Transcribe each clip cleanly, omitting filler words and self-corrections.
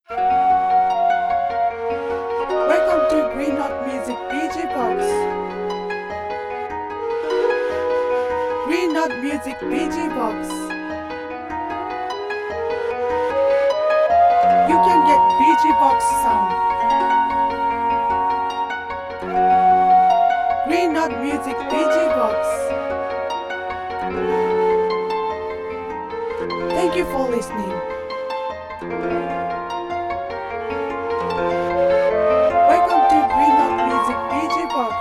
Welcome to Green Note Music BG Box. Green Note Music BG Box. You can get BG Box sound. Green Note Music BG Box. Thank you for listening. Welcome to Green Note Music BG Box.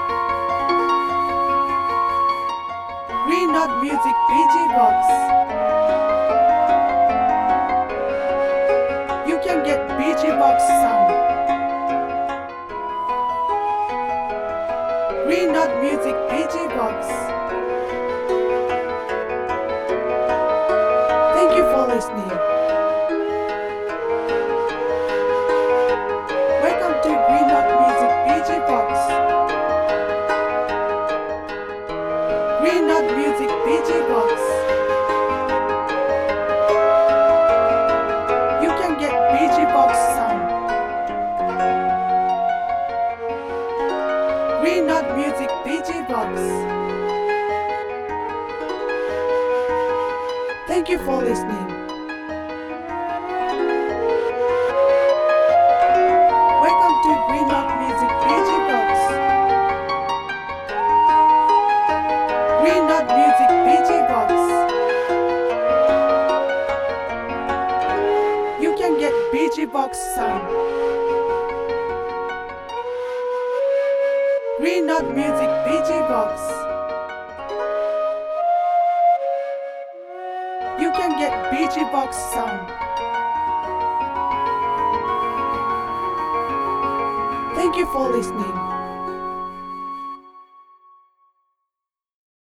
Green Note Music BG Box. You can get BG Box sound. Green Note Music BG Box. Thank you for listening. Welcome to Green Note Music BG Box. Green Note Music BG Box. You can get BG Box sound. Green Note Music BG Box. Thank you for listening. Welcome to Green Note Music BG Box. Green Note Music BG Box. You can get BG Box sound. Green Note Music BG Box. You can get BG Box sound. Thank you for listening.